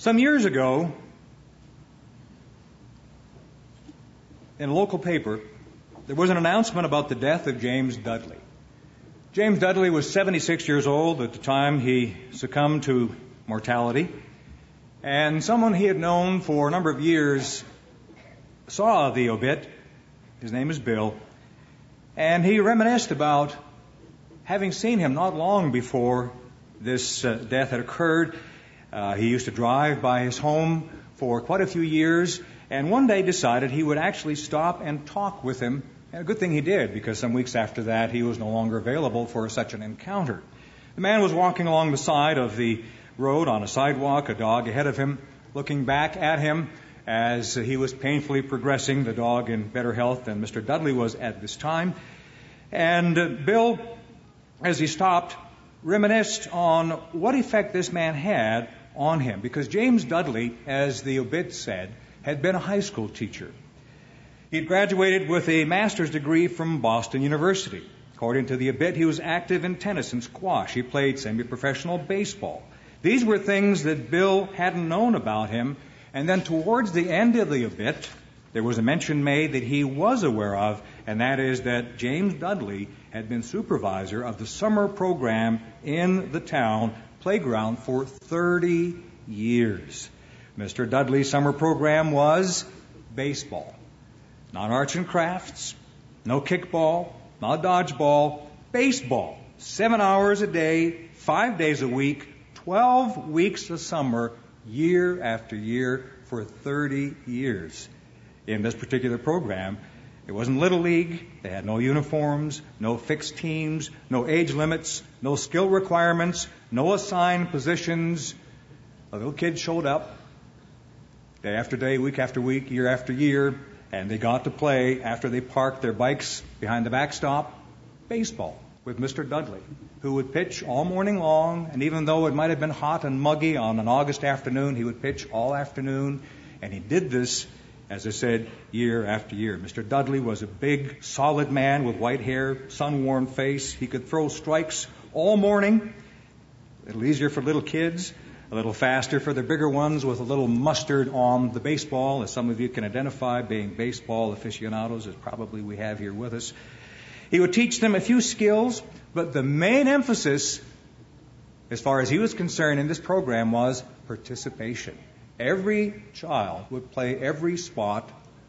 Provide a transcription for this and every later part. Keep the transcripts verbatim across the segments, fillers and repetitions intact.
Some years ago, in a local paper, there was an announcement about the death of James Dudley. James Dudley was seventy-six years old at the time he succumbed to mortality, and someone he had known for a number of years saw the obit. His name is Bill, and he reminisced about having seen him not long before this uh, death had occurred. Uh, he used to drive by his home for quite a few years, and one day decided he would actually stop and talk with him. And a good thing he did, because some weeks after that he was no longer available for such an encounter. The man was walking along the side of the road on a sidewalk, a dog ahead of him, looking back at him as he was painfully progressing, the dog in better health than Mister Dudley was at this time. And uh, Bill, as he stopped, reminisced on what effect this man had on him, because James Dudley, as the obit said, had been a high school teacher. He had graduated with a master's degree from Boston University. According to the obit, he was active in tennis and squash. He played semi-professional baseball. These were things that Bill hadn't known about him. And then towards the end of the obit, there was a mention made that he was aware of, and that is that James Dudley had been supervisor of the summer program in the town playground for thirty years. Mister Dudley's summer program was baseball. Not arts and crafts, no kickball, not dodgeball, baseball. Seven hours a day, five days a week, twelve weeks a summer, year after year for thirty years. In this particular program, it wasn't Little League. They had no uniforms, no fixed teams, no age limits, no skill requirements, no assigned positions. A little kid showed up day after day, week after week, year after year, and they got to play, after they parked their bikes behind the backstop, baseball with Mister Dudley, who would pitch all morning long, and even though it might have been hot and muggy on an August afternoon, he would pitch all afternoon, and he did this, as I said, year after year. Mister Dudley was a big, solid man with white hair, sun-worn face. He could throw strikes all morning, a little easier for little kids, a little faster for the bigger ones, with a little mustard on the baseball, as some of you can identify, being baseball aficionados, as probably we have here with us. He would teach them a few skills, but the main emphasis, as far as he was concerned in this program, was participation. Every child would play every spot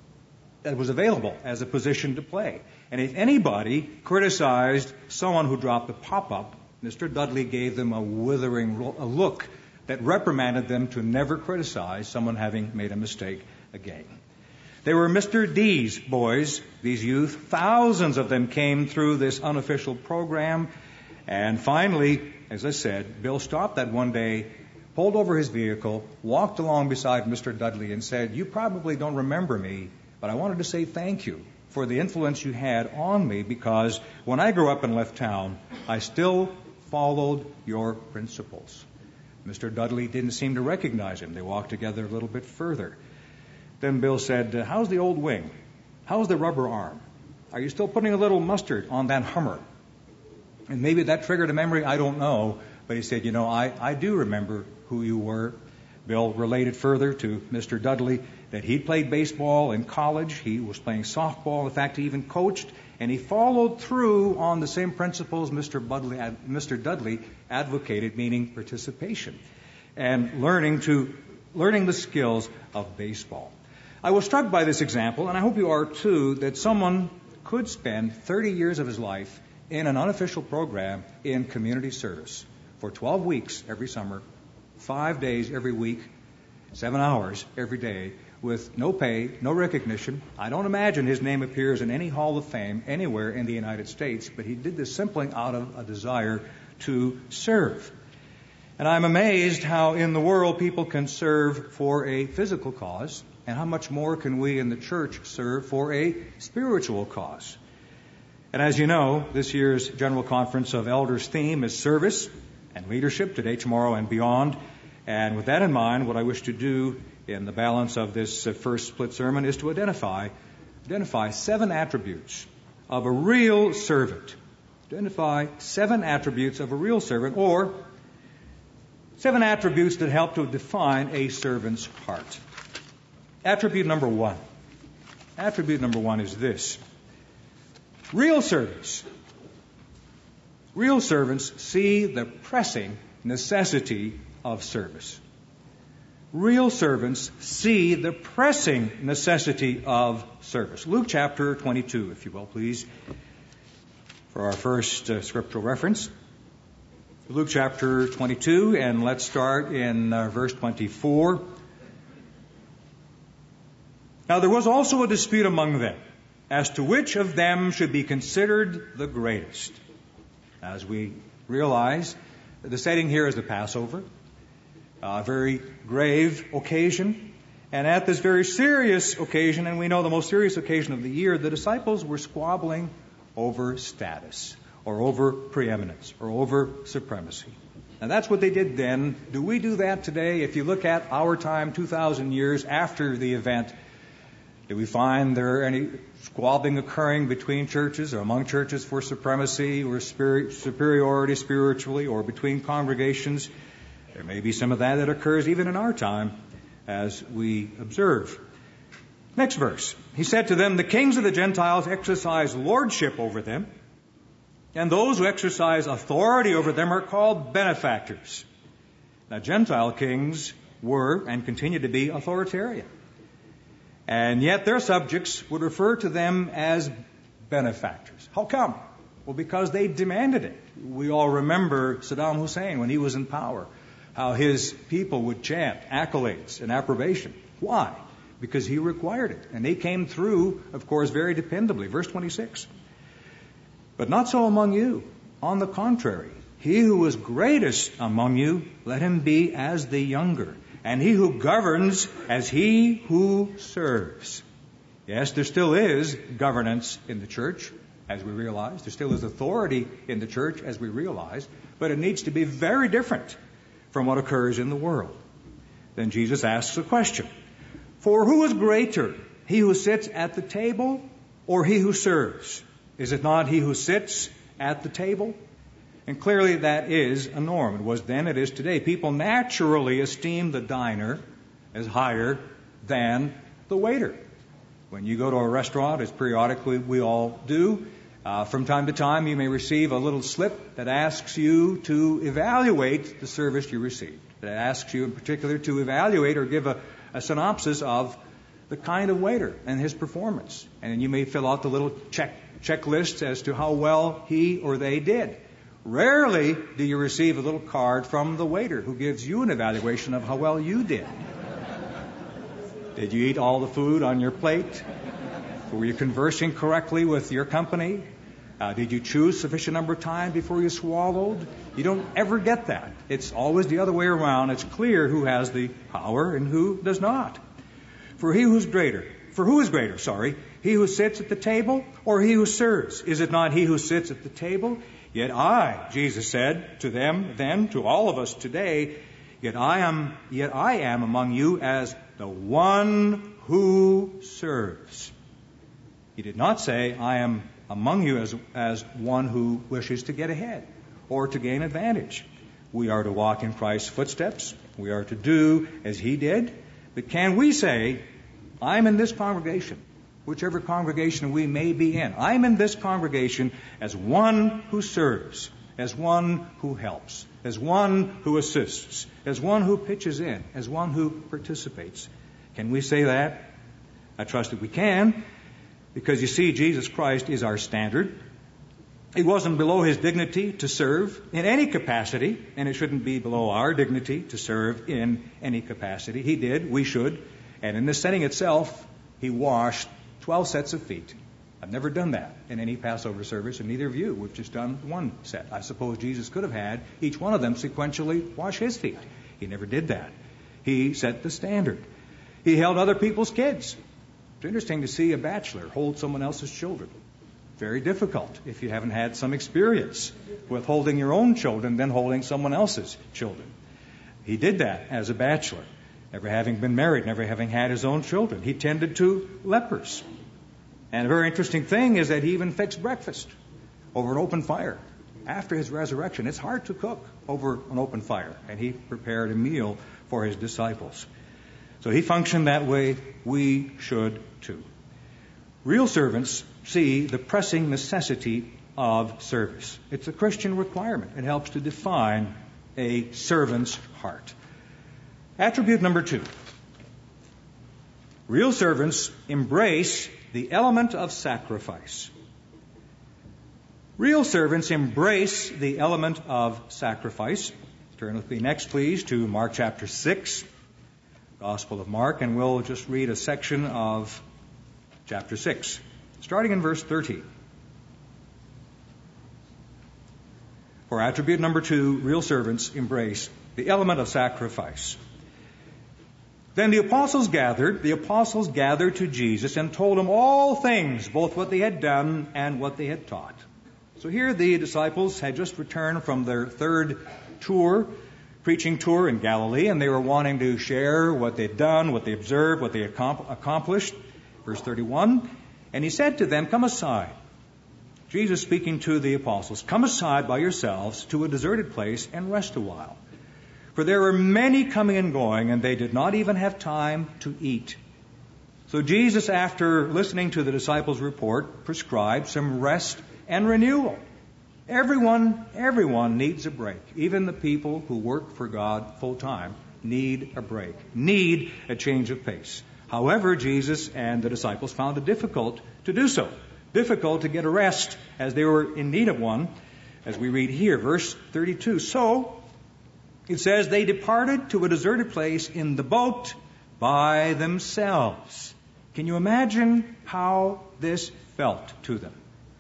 that was available as a position to play. And if anybody criticized someone who dropped a pop-up, Mister Dudley gave them a withering a look that reprimanded them to never criticize someone having made a mistake again. They were Mister D's boys, these youth. Thousands of them came through this unofficial program. And finally, as I said, Bill stopped that one day, pulled over his vehicle, walked along beside Mister Dudley and said, "You probably don't remember me, but I wanted to say thank you for the influence you had on me, because when I grew up and left town, I still followed your principles." Mister Dudley didn't seem to recognize him. They walked together a little bit further. Then Bill said, "How's the old wing? How's the rubber arm? Are you still putting a little mustard on that Hummer?" And maybe that triggered a memory, I don't know. But he said, "You know, I, I do remember who you were." Bill related further to Mister Dudley that he played baseball in college. He was playing softball. In fact, he even coached. And he followed through on the same principles Mister Dudley, Mister Dudley advocated, meaning participation and learning to learning the skills of baseball. I was struck by this example, and I hope you are too, that someone could spend thirty years of his life in an unofficial program in community service for twelve weeks every summer, five days every week, seven hours every day, with no pay, no recognition. I don't imagine his name appears in any Hall of Fame anywhere in the United States, but he did this simply out of a desire to serve. And I'm amazed how in the world people can serve for a physical cause, and how much more can we in the church serve for a spiritual cause. And as you know, this year's General Conference of Elders theme is service and leadership, today, tomorrow, and beyond. And with that in mind, what I wish to do in the balance of this first split sermon is to identify identify seven attributes of a real servant. Identify seven attributes of a real servant, or Seven attributes that help to define a servant's heart. Attribute number one. Attribute number one is this. Real servants. Real servants see the pressing necessity of service. Real servants see the pressing necessity of service. Luke chapter twenty-two, if you will, please, for our first uh, scriptural reference. Luke chapter twenty-two, and let's start in uh, verse twenty-four. Now there was also a dispute among them as to which of them should be considered the greatest. As we realize, the setting here is the Passover, a very grave occasion. And at this very serious occasion, and we know the most serious occasion of the year, the disciples were squabbling over status, or over preeminence, or over supremacy. And that's what they did then. Do we do that today? If you look at our time, two thousand years after the event, do we find there any squabbling occurring between churches or among churches for supremacy or spirit, superiority spiritually, or between congregations? There may be some of that that occurs even in our time as we observe. Next verse. He said to them, the kings of the Gentiles exercise lordship over them, and those who exercise authority over them are called benefactors. Now, Gentile kings were and continue to be authoritarian. And yet their subjects would refer to them as benefactors. How come? Well, because they demanded it. We all remember Saddam Hussein when he was in power, how his people would chant accolades and approbation. Why? Because he required it. And they came through, of course, very dependably. Verse twenty-six. But not so among you. On the contrary, he who is greatest among you, let him be as the younger. And he who governs as he who serves. Yes, there still is governance in the church, as we realize. There still is authority in the church, as we realize. But it needs to be very different from what occurs in the world. Then Jesus asks a question. For who is greater, he who sits at the table or he who serves? Is it not he who sits at the table? And clearly that is a norm. It was then, it is today. People naturally esteem the diner as higher than the waiter. When you go to a restaurant, as periodically we all do, uh, from time to time you may receive a little slip that asks you to evaluate the service you received. That asks you in particular to evaluate or give a, a synopsis of the kind of waiter and his performance. And you may fill out the little check checklist as to how well he or they did. Rarely do you receive a little card from the waiter who gives you an evaluation of how well you did. Did you eat all the food on your plate? Were you conversing correctly with your company? Uh, did you choose sufficient number of time before you swallowed? You don't ever get that. It's always the other way around. It's clear who has the power and who does not. For he who's greater, for who is greater, sorry, he who sits at the table or he who serves? Is it not he who sits at the table? Yet I, Jesus said to them then, to all of us today, yet I am, yet I am among you as the one who serves. He did not say, I am among you as, as one who wishes to get ahead or to gain advantage. We are to walk in Christ's footsteps. We are to do as he did. But can we say, I'm in this congregation, whichever congregation we may be in. I'm in this congregation as one who serves, as one who helps, as one who assists, as one who pitches in, as one who participates. Can we say that? I trust that we can, because you see, Jesus Christ is our standard. It wasn't below his dignity to serve in any capacity, and it shouldn't be below our dignity to serve in any capacity. He did, we should, and in the setting itself, he washed twelve sets of feet. I've never done that in any Passover service, and neither of you. We've just done one set. I suppose Jesus could have had each one of them sequentially wash his feet. He never did that. He set the standard. He held other people's kids. It's interesting to see a bachelor hold someone else's children. Very difficult if you haven't had some experience with holding your own children than holding someone else's children. He did that as a bachelor, never having been married, never having had his own children. He tended to lepers. And a very interesting thing is that he even fixed breakfast over an open fire. after his resurrection. It's hard to cook over an open fire, and he prepared a meal for his disciples. So he functioned that way. We should too. Real servants see the pressing necessity of service. It's a Christian requirement. It helps to define a servant's heart. Attribute number two. Real servants embrace the element of sacrifice. Real servants embrace the element of sacrifice. Turn with me next, please, to Mark chapter six, Gospel of Mark, and we'll just read a section of chapter six, starting in verse thirteen. For attribute number two, real servants embrace the element of sacrifice. Then the apostles gathered, the apostles gathered to Jesus and told him all things, both what they had done and what they had taught. So here the disciples had just returned from their third tour, preaching tour in Galilee, and they were wanting to share what they'd done, what they observed, what they had accomplished. Verse thirty-one, and he said to them, come aside. Jesus speaking to the apostles, come aside by yourselves to a deserted place and rest a while. For there were many coming and going, and they did not even have time to eat. So Jesus, after listening to the disciples' report, prescribed some rest and renewal. Everyone, everyone needs a break. Even the people who work for God full time need a break, need a change of pace. However, Jesus and the disciples found it difficult to do so, difficult to get a rest as they were in need of one, as we read here, verse thirty-two. So, it says, they departed to a deserted place in the boat by themselves. Can you imagine how this felt to them?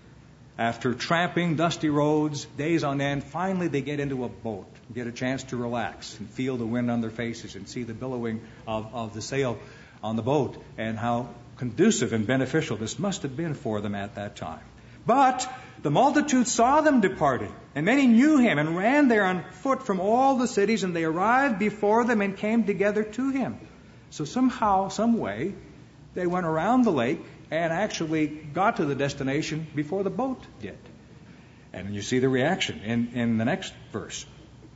After tramping dusty roads, days on end, finally they get into a boat, get a chance to relax and feel the wind on their faces and see the billowing of, of the sail on the boat, and how conducive and beneficial this must have been for them at that time. But the multitude saw them departed, and many knew him and ran there on foot from all the cities, and they arrived before them and came together to him. So somehow, some way, they went around the lake and actually got to the destination before the boat did. And you see the reaction in, in the next verse.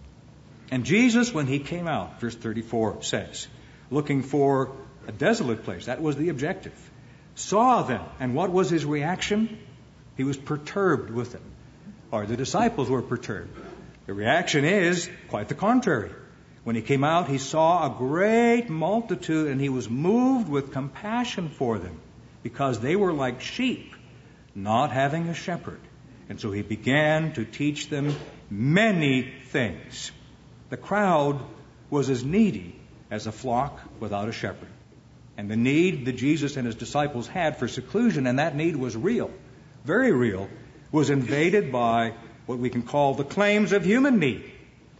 And Jesus, when he came out, verse thirty-four says, looking for a desolate place, that was the objective, saw them. And what was his reaction? He was perturbed with them. Or the disciples were perturbed. The reaction is quite the contrary. When he came out, he saw a great multitude, and he was moved with compassion for them, because they were like sheep, not having a shepherd. And so he began to teach them many things. The crowd was as needy as a flock without a shepherd. And the need that Jesus and his disciples had for seclusion, and that need was real, very real, was invaded by what we can call the claims of human need.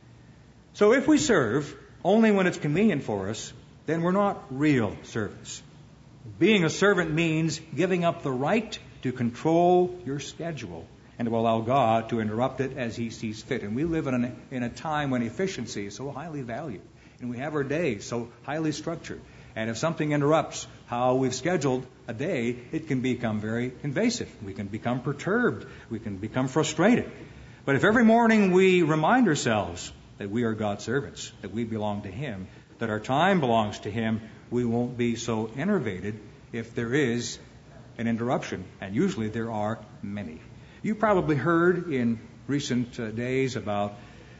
So if we serve only when it's convenient for us, then we're not real servants. Being a servant means giving up the right to control your schedule and to allow God to interrupt it as he sees fit. And we live in, an, in a time when efficiency is so highly valued, and we have our days so highly structured. And if something interrupts how we've scheduled a day, it can become very invasive. We can become perturbed. We can become frustrated. But if every morning we remind ourselves that we are God's servants, that we belong to him, that our time belongs to him, we won't be so enervated if there is an interruption. And usually there are many. You probably heard in recent uh, days about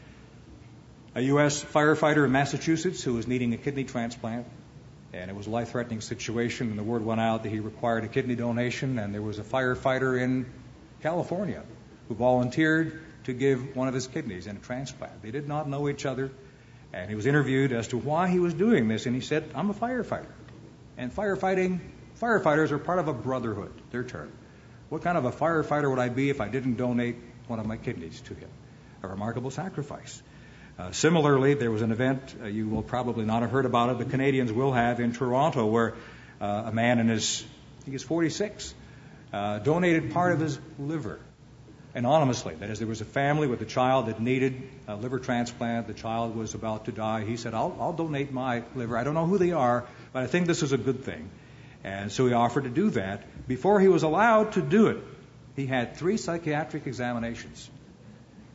a U S firefighter in Massachusetts who was needing a kidney transplant. And it was a life-threatening situation, and the word went out that he required a kidney donation. And there was a firefighter in California who volunteered to give one of his kidneys in a transplant. They did not know each other, and he was interviewed as to why he was doing this, and he said, I'm a firefighter. And firefighting, firefighters are part of a brotherhood, their term. What kind of a firefighter would I be if I didn't donate one of my kidneys to him? A remarkable sacrifice. Uh, similarly, there was an event, uh, you will probably not have heard about it, the Canadians will have, in Toronto, where uh, a man in his, I think he's forty-six, uh, donated part of his liver anonymously. That is, there was a family with a child that needed a liver transplant. The child was about to die. He said, I'll, I'll donate my liver. I don't know who they are, but I think this is a good thing. And so he offered to do that. Before he was allowed to do it, he had three psychiatric examinations.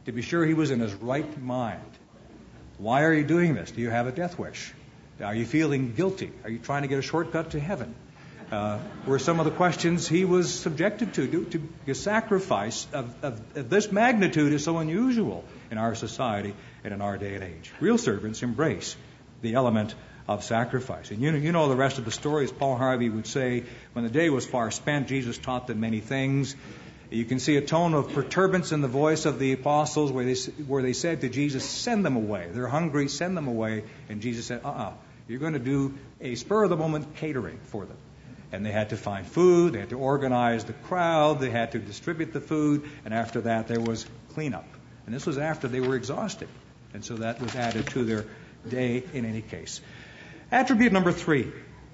to be sure he was in his right mind. Why are you doing this? Do you have a death wish? Are you feeling guilty? Are you trying to get a shortcut to heaven? Uh, were some of the questions he was subjected to. To, to a sacrifice of, of, of this magnitude is so unusual in our society and in our day and age. Real servants embrace the element of sacrifice. And you know, you know the rest of the story. As Paul Harvey would say, when the day was far spent, Jesus taught them many things. You can see a tone of perturbance in the voice of the apostles where they, where they said to Jesus, send them away. They're hungry, send them away. And Jesus said, uh-uh, you're going to do a spur-of-the-moment catering for them. And they had to find food, they had to organize the crowd, they had to distribute the food, and after that there was cleanup. And this was after they were exhausted. And so that was added to their day in any case. Attribute number three.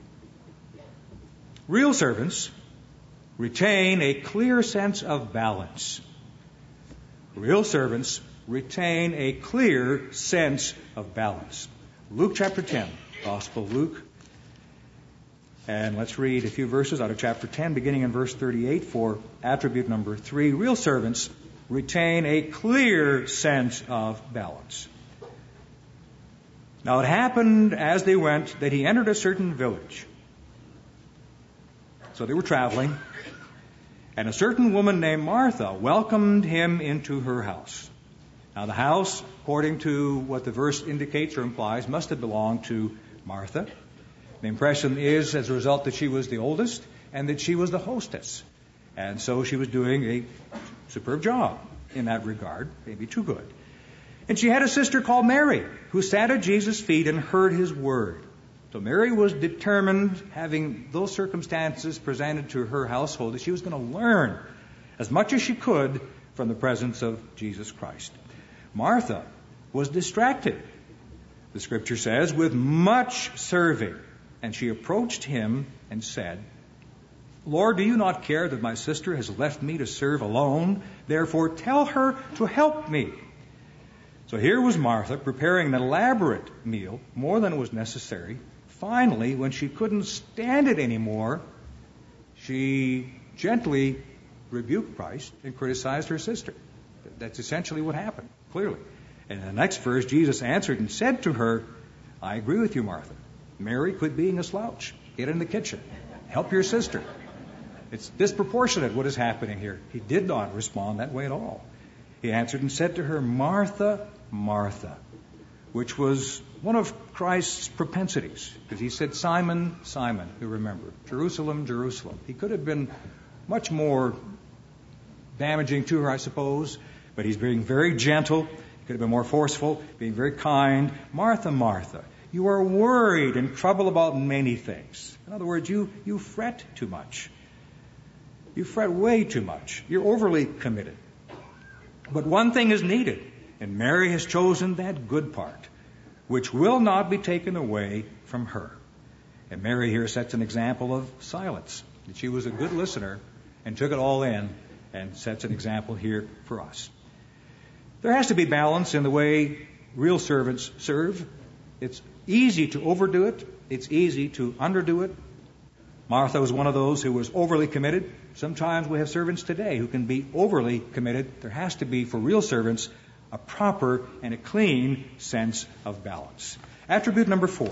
Real servants retain a clear sense of balance. Real servants retain a clear sense of balance. Luke chapter ten, Gospel of Luke. And let's read a few verses out of chapter ten, beginning in verse thirty-eight for attribute number three. Real servants retain a clear sense of balance. Now it happened as they went that he entered a certain village. So they were traveling, and a certain woman named Martha welcomed him into her house. Now the house, according to what the verse indicates or implies, must have belonged to Martha. The impression is, as a result, that she was the oldest and that she was the hostess. And so she was doing a superb job in that regard, maybe too good. And she had a sister called Mary, who sat at Jesus' feet and heard his word. So Mary was determined, having those circumstances presented to her household, that she was going to learn as much as she could from the presence of Jesus Christ. Martha was distracted, the scripture says, with much serving. And she approached him and said, Lord, do you not care that my sister has left me to serve alone? Therefore, tell her to help me. So here was Martha preparing an elaborate meal, more than was necessary. Finally, when she couldn't stand it anymore, she gently rebuked Christ and criticized her sister. That's essentially what happened, clearly. And in the next verse, Jesus answered and said to her, I agree with you, Martha. Mary, quit being a slouch. Get in the kitchen. Help your sister. It's disproportionate what is happening here. He did not respond that way at all. He answered and said to her, Martha, Martha, which was one of Christ's propensities. Because he said, Simon, Simon, you remember, Jerusalem, Jerusalem. He could have been much more damaging to her, I suppose, but he's being very gentle. He could have been more forceful, being very kind. Martha, Martha, you are worried and troubled about many things. In other words, you, you fret too much. You fret way too much. You're overly committed. But one thing is needed, and Mary has chosen that good part, which will not be taken away from her. And Mary here sets an example of silence, that she was a good listener and took it all in, and sets an example here for us. There has to be balance in the way real servants serve. It's easy to overdo it. It's easy to underdo it. Martha was one of those who was overly committed. Sometimes we have servants today who can be overly committed. There has to be, for real servants, a proper and a clean sense of balance. Attribute number four.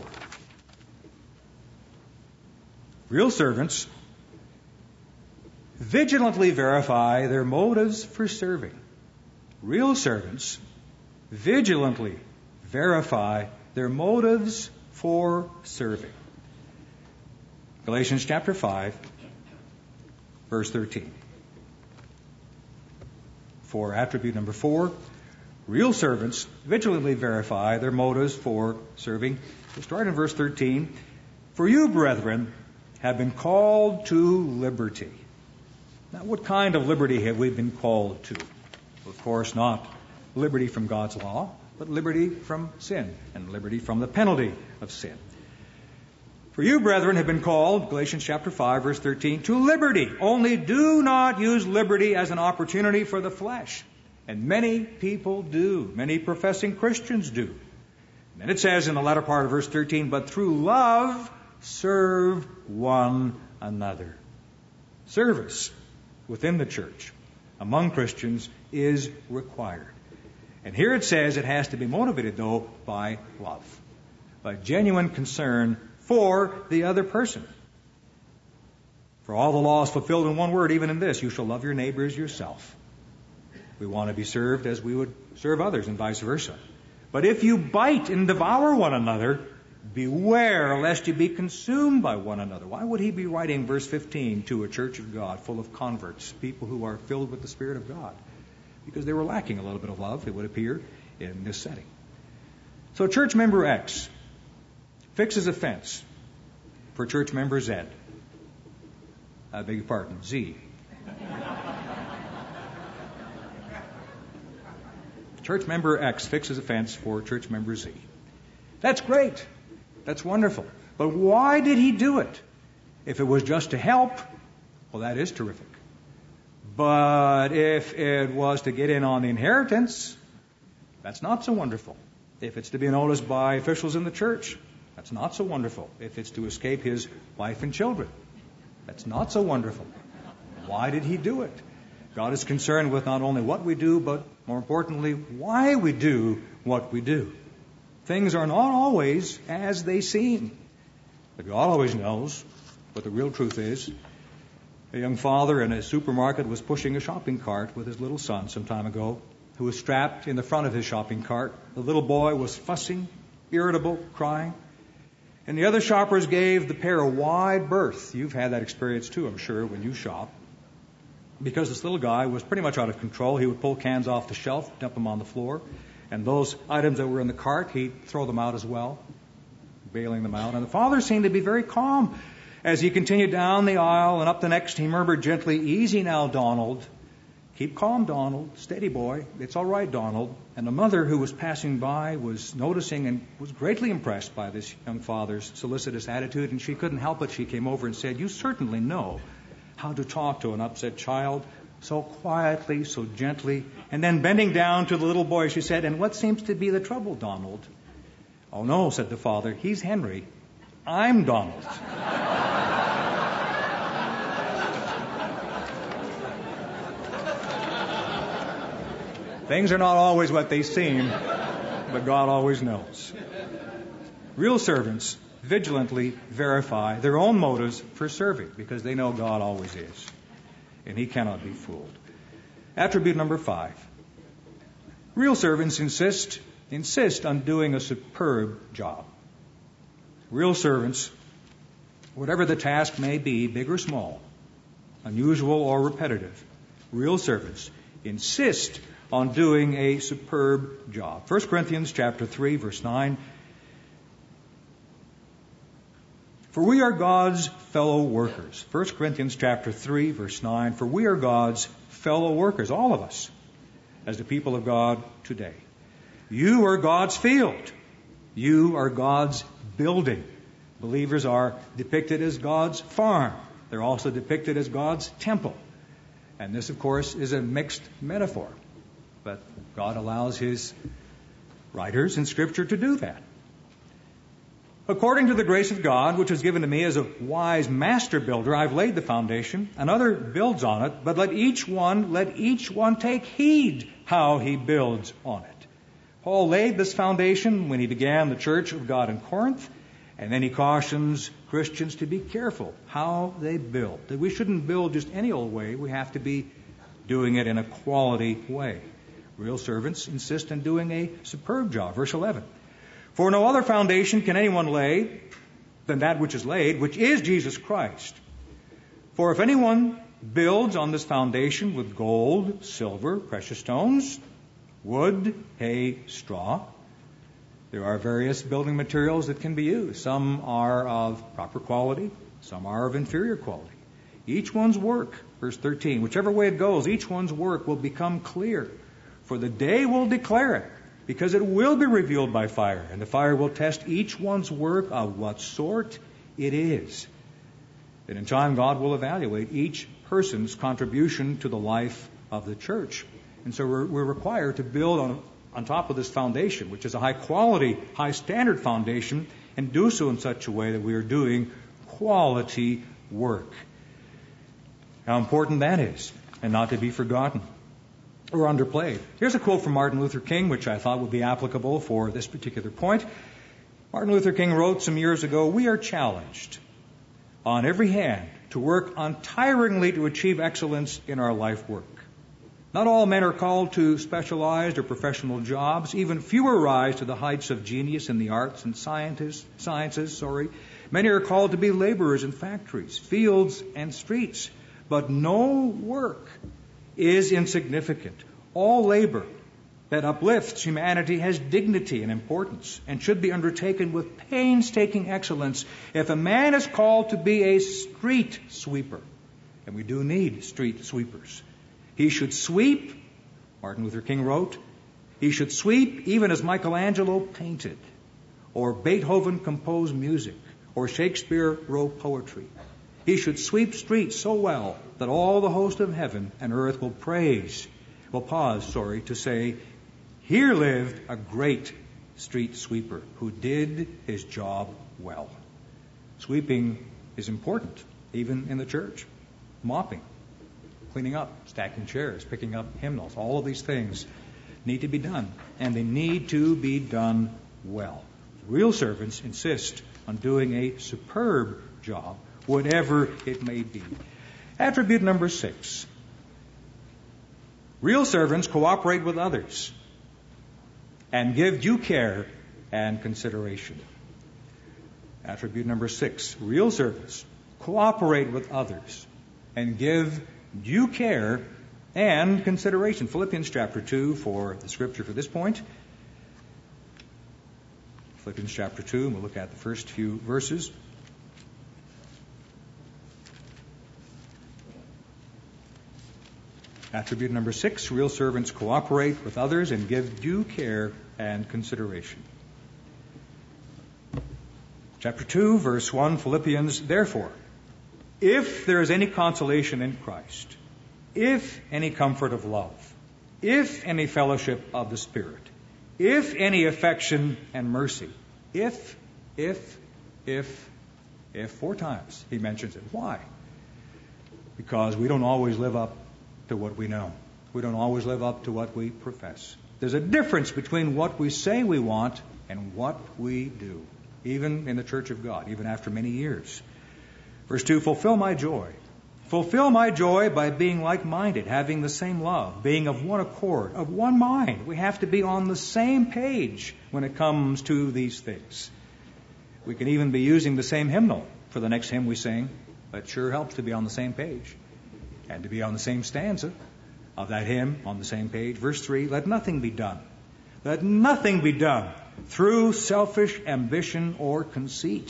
Real servants vigilantly verify their motives for serving. Real servants vigilantly verify their motives for serving. Galatians chapter five, verse thirteen. For attribute number four, real servants vigilantly verify their motives for serving. We'll start in verse thirteen. For you, brethren, have been called to liberty. Now, what kind of liberty have we been called to? Well, of course, not liberty from God's law, but liberty from sin and liberty from the penalty of sin. For you, brethren, have been called, Galatians chapter five, verse thirteen, to liberty. Only do not use liberty as an opportunity for the flesh. And many people do. Many professing Christians do. And then it says in the latter part of verse thirteen, but through love serve one another. Service within the church among Christians is required. And here it says it has to be motivated, though, by love, by genuine concern for the other person. For all the law is fulfilled in one word, even in this: you shall love your neighbor as yourself. We want to be served as we would serve others, and vice versa. But if you bite and devour one another, beware lest you be consumed by one another. Why would he be writing verse fifteen to a church of God full of converts, people who are filled with the Spirit of God? Because they were lacking a little bit of love, it would appear, in this setting. So church member X fixes a fence for church member Z. I beg your pardon, Z. Church member X fixes a fence for church member Z. That's great. That's wonderful. But why did he do it? If it was just to help, well, that is terrific. But if it was to get in on the inheritance, that's not so wonderful. If it's to be noticed by officials in the church, that's not so wonderful. If it's to escape his wife and children, that's not so wonderful. Why did he do it? God is concerned with not only what we do, but more importantly, why we do what we do. Things are not always as they seem. But God always knows what the real truth is. A young father in a supermarket was pushing a shopping cart with his little son some time ago, who was strapped in the front of his shopping cart. The little boy was fussing, irritable, crying. And the other shoppers gave the pair a wide berth. You've had that experience too, I'm sure, when you shop. Because this little guy was pretty much out of control, he would pull cans off the shelf, dump them on the floor. And those items that were in the cart, he'd throw them out as well, bailing them out. And the father seemed to be very calm. As he continued down the aisle and up the next, he murmured gently, "Easy now, Donald. Keep calm, Donald. Steady, boy. It's all right, Donald." And the mother, who was passing by, was noticing and was greatly impressed by this young father's solicitous attitude, and she couldn't help it. She came over and said, "You certainly know how to talk to an upset child, so quietly, so gently." And then bending down to the little boy, she said, "And what seems to be the trouble, Donald?" "Oh, no," said the father. "He's Henry. I'm Donald." Things are not always what they seem, but God always knows. Real servants vigilantly verify their own motives for serving, because they know God always is, and He cannot be fooled. Attribute number five. Real servants insist insist on doing a superb job. Real servants, whatever the task may be, big or small, unusual or repetitive, real servants insist on doing a superb job. First Corinthians chapter three, verse nine. For we are God's fellow workers. First Corinthians chapter three, verse nine. For we are God's fellow workers, all of us, as the people of God today. You are God's field. You are God's building. Believers are depicted as God's farm. They're also depicted as God's temple. And this, of course, is a mixed metaphor. But God allows His writers in Scripture to do that. According to the grace of God, which was given to me as a wise master builder, I've laid the foundation, another builds on it, but let each one, let each one take heed how he builds on it. Paul laid this foundation when he began the church of God in Corinth, and then he cautions Christians to be careful how they build. That we shouldn't build just any old way. We have to be doing it in a quality way. Real servants insist on doing a superb job. Verse eleven. For no other foundation can anyone lay than that which is laid, which is Jesus Christ. For if anyone builds on this foundation with gold, silver, precious stones, wood, hay, straw, there are various building materials that can be used. Some are of proper quality, some are of inferior quality. Each one's work, verse thirteen, whichever way it goes, each one's work will become clear. For the day will declare it, because it will be revealed by fire, and the fire will test each one's work of what sort it is. Then in time God will evaluate each person's contribution to the life of the church. And so we're, we're required to build on, on top of this foundation, which is a high quality, high standard foundation, and do so in such a way that we are doing quality work. How important that is, and not to be forgotten. or underplayed. Here's a quote from Martin Luther King, which I thought would be applicable for this particular point. Martin Luther King wrote some years ago, "We are challenged on every hand to work untiringly to achieve excellence in our life work. Not all men are called to specialized or professional jobs. Even fewer rise to the heights of genius in the arts and sciences. Sciences, sorry. Many are called to be laborers in factories, fields, and streets. But no work is insignificant. All labor that uplifts humanity has dignity and importance and should be undertaken with painstaking excellence. If a man is called to be a street sweeper, and we do need street sweepers, he should sweep, Martin Luther King wrote, he should sweep even as Michelangelo painted, or Beethoven composed music, or Shakespeare wrote poetry. He should sweep streets so well that all the host of heaven and earth will praise, will pause, sorry, to say, here lived a great street sweeper who did his job well." Sweeping is important, even in the church. Mopping, cleaning up, stacking chairs, picking up hymnals, all of these things need to be done, and they need to be done well. Real servants insist on doing a superb job, whatever it may be. Attribute number six. Real servants cooperate with others and give due care and consideration. Attribute number six. Real servants cooperate with others and give due care and consideration. Philippians chapter two for the scripture for this point. Philippians chapter two, and we'll look at the first few verses. Attribute number six, real servants cooperate with others and give due care and consideration. Chapter two, verse one, Philippians, therefore, if there is any consolation in Christ, if any comfort of love, if any fellowship of the Spirit, if any affection and mercy, if, if, if, if, four times he mentions it. Why? Because we don't always live up to what we know. We don't always live up to what we profess. There's a difference between what we say we want and what we do, even in the church of God, even after many years. Verse two, fulfill my joy. Fulfill my joy by being like-minded, having the same love, being of one accord, of one mind. We have to be on the same page when it comes to these things. We can even be using the same hymnal for the next hymn we sing, but it sure helps to be on the same page and to be on the same stanza of that hymn on the same page. Verse three, let nothing be done. Let nothing be done through selfish ambition or conceit.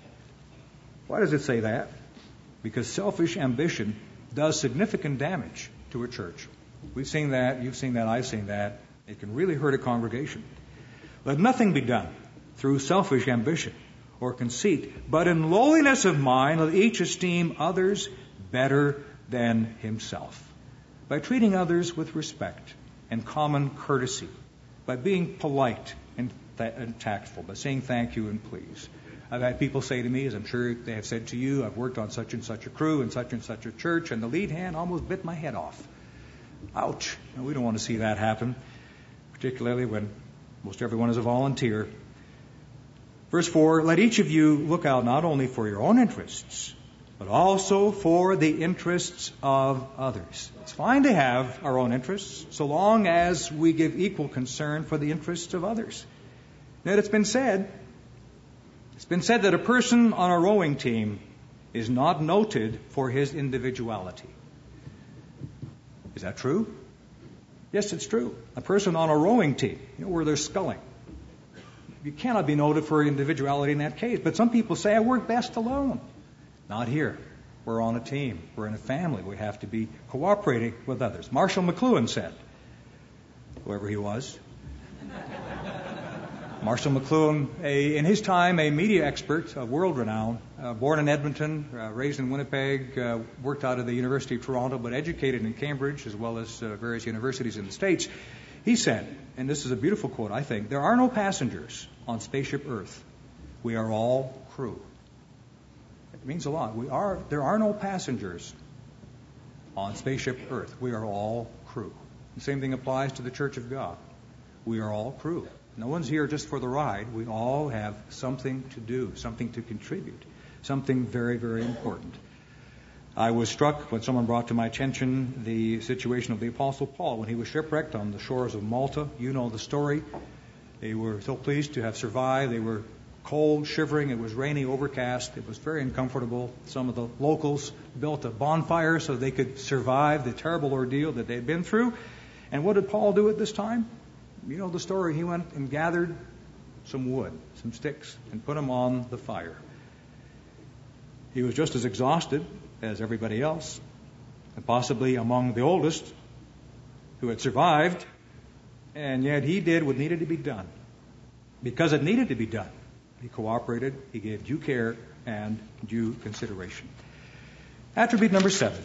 Why does it say that? Because selfish ambition does significant damage to a church. We've seen that, you've seen that, I've seen that. It can really hurt a congregation. Let nothing be done through selfish ambition or conceit, but in lowliness of mind let each esteem others better than himself, by treating others with respect and common courtesy, by being polite and, th- and tactful, by saying thank you and please. I've had people say to me, as I'm sure they have said to you, I've worked on such and such a crew in such and such a church, and the lead hand almost bit my head off. Ouch. Now, we don't want to see that happen, particularly when most everyone is a volunteer. Verse four, let each of you look out not only for your own interests, but also for the interests of others. It's fine to have our own interests, so long as we give equal concern for the interests of others. Now, it's been said, it's been said that a person on a rowing team is not noted for his individuality. Is that true? Yes, it's true. A person on a rowing team, you know, where they're sculling, you cannot be noted for individuality in that case. But some people say, I work best alone. Not here. We're on a team. We're in a family. We have to be cooperating with others. Marshall McLuhan said, whoever he was, Marshall McLuhan, a, in his time, a media expert of world renown, uh, born in Edmonton, uh, raised in Winnipeg, uh, worked out of the University of Toronto, but educated in Cambridge as well as uh, various universities in the States. He said, and this is a beautiful quote, I think, there are no passengers on Spaceship Earth. We are all crew. It means a lot. We are. There are no passengers on Spaceship Earth. We are all crew. The same thing applies to the Church of God. We are all crew. No one's here just for the ride. We all have something to do, something to contribute, something very, very important. I was struck when someone brought to my attention the situation of the Apostle Paul when he was shipwrecked on the shores of Malta. You know the story. They were so pleased to have survived. They were cold, shivering. It was rainy, overcast. It was very uncomfortable. Some of the locals built a bonfire so they could survive the terrible ordeal that they'd been through. And what did Paul do at this time? You know the story. He went and gathered some wood, some sticks, and put them on the fire. He was just as exhausted as everybody else, and possibly among the oldest who had survived, and yet he did what needed to be done. Because it needed to be done, he cooperated, he gave due care and due consideration. Attribute number seven.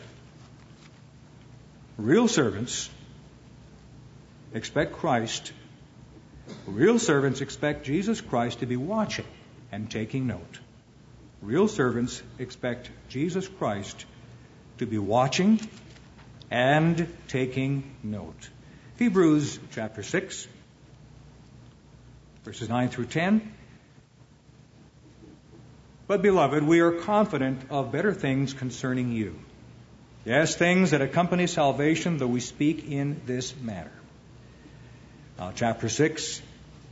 Real servants expect Christ, real servants expect Jesus Christ to be watching and taking note. Real servants expect Jesus Christ to be watching and taking note. Hebrews chapter six, verses nine through ten. But, beloved, we are confident of better things concerning you. Yes, things that accompany salvation, though we speak in this manner. Now, chapter six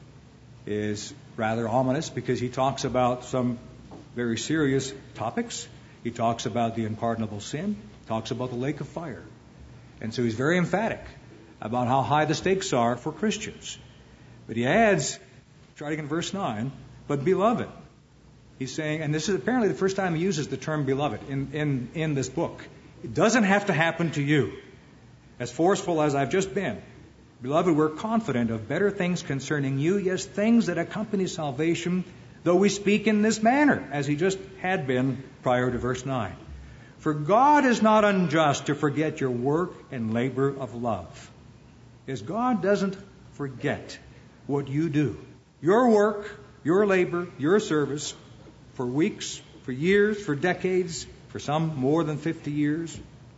is rather ominous because he talks about some very serious topics. He talks about the unpardonable sin, talks about the lake of fire. And so he's very emphatic about how high the stakes are for Christians. But he adds, starting in verse nine, but beloved. He's saying, and this is apparently the first time he uses the term beloved in, in, in this book. It doesn't have to happen to you. As forceful as I've just been, beloved, we're confident of better things concerning you, yes, things that accompany salvation, though we speak in this manner, as he just had been prior to verse nine. For God is not unjust to forget your work and labor of love. As God doesn't forget what you do. Your work, your labor, your service, for weeks, for years, for decades, for some more than fifty years,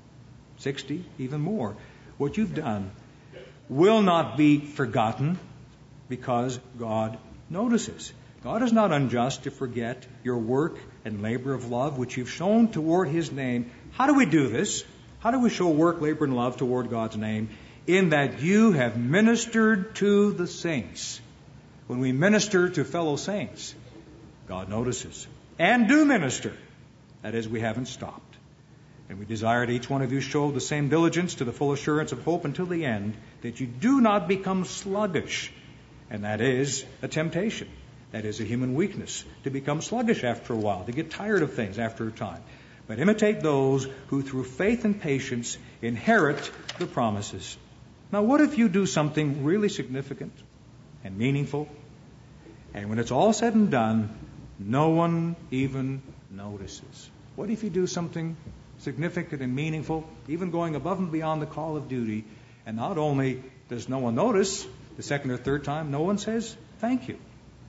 sixty, even more. What you've done will not be forgotten because God notices. God is not unjust to forget your work and labor of love, which you've shown toward His name. How do we do this? How do we show work, labor, and love toward God's name? In that you have ministered to the saints. When we minister to fellow saints, God notices. And do minister. That is, we haven't stopped. And we desire that each one of you show the same diligence to the full assurance of hope until the end, that you do not become sluggish. And that is a temptation. That is a human weakness, to become sluggish after a while, to get tired of things after a time. But imitate those who through faith and patience inherit the promises. Now, what if you do something really significant and meaningful, and when it's all said and done, no one even notices? What if you do something significant and meaningful, even going above and beyond the call of duty, and not only does no one notice, the second or third time, no one says thank you?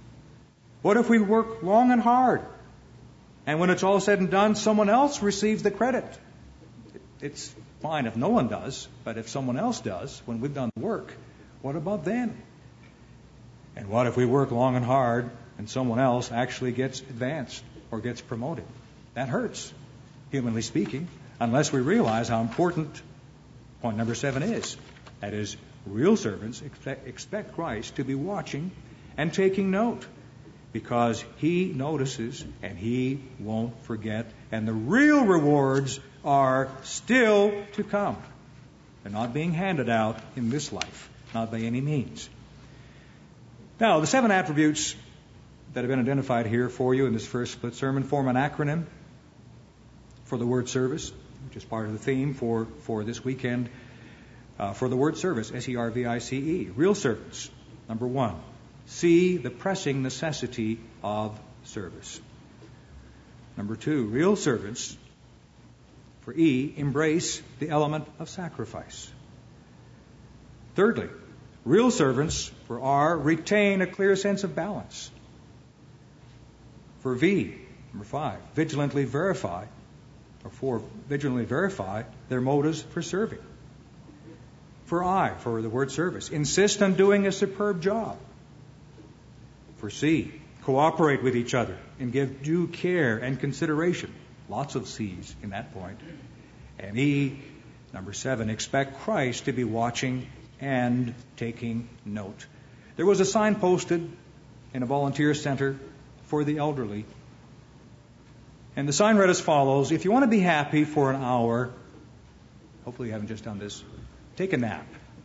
What if we work long and hard, and when it's all said and done, someone else receives the credit? It's fine if no one does, but if someone else does, when we've done the work, what about then? And what if we work long and hard, and someone else actually gets advanced or gets promoted? That hurts, humanly speaking, unless we realize how important point number seven is. That is, real servants expect, expect Christ to be watching and taking note, because He notices and He won't forget. And the real rewards are still to come. They're not being handed out in this life, not by any means. Now, the seven attributes that have been identified here for you in this first split sermon form an acronym for the word service, which is part of the theme for, for this weekend, uh, for the word service, S E R V I C E. Real servants, number one. See the pressing necessity of service. Number two, real servants, for E, embrace the element of sacrifice. Thirdly, real servants, for R, retain a clear sense of balance. For V, number five, vigilantly verify, or for vigilantly verify their motives for serving. For I, for the word service, insist on doing a superb job. For C, cooperate with each other and give due care and consideration. Lots of C's in that point. And E, number seven, expect Christ to be watching and taking note. There was a sign posted in a volunteer center for the elderly. And the sign read as follows: if you want to be happy for an hour, hopefully you haven't just done this, take a nap.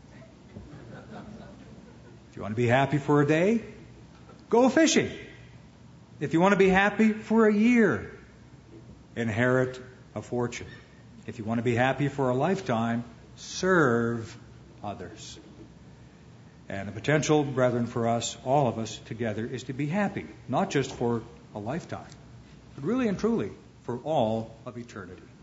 If you want to be happy for a day, go fishing. If you want to be happy for a year, inherit a fortune. If you want to be happy for a lifetime, serve others. And the potential, brethren, for us, all of us together, is to be happy, not just for a lifetime, but really and truly for all of eternity.